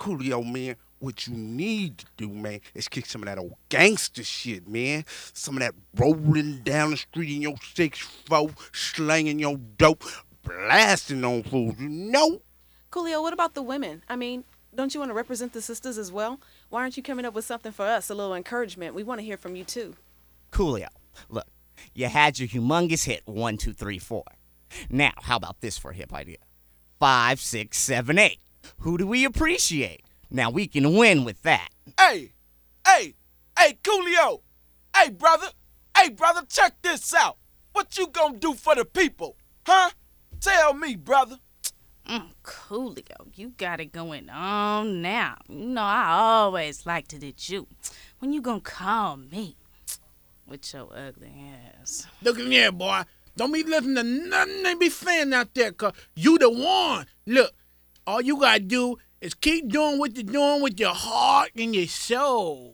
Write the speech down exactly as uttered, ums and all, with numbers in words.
Coolio, man, what you need to do, man, is kick some of that old gangster shit, man. Some of that rolling down the street in your six four, slanging your dope, blasting on fools, you know? Coolio, what about the women? I mean, don't you want to represent the sisters as well? Why aren't you coming up with something for us, a little encouragement? We want to hear from you too. Coolio, look, you had your humongous hit, one, two, three, four. Now, how about this for a hip idea? Five, six, seven, eight. Who do we appreciate? Now we can win with that. Hey, hey, hey, Coolio. Hey, brother. Hey, brother, check this out. What you gonna do for the people? Huh? Tell me, brother. Mm, Coolio, you got it going on now. You know I always liked it at you. When you gonna call me? With your ugly ass. Look in here, boy. Don't be listening to nothing they be saying out there, cause you the one. Look, all you gotta do is keep doing what you're doing with your heart and your soul.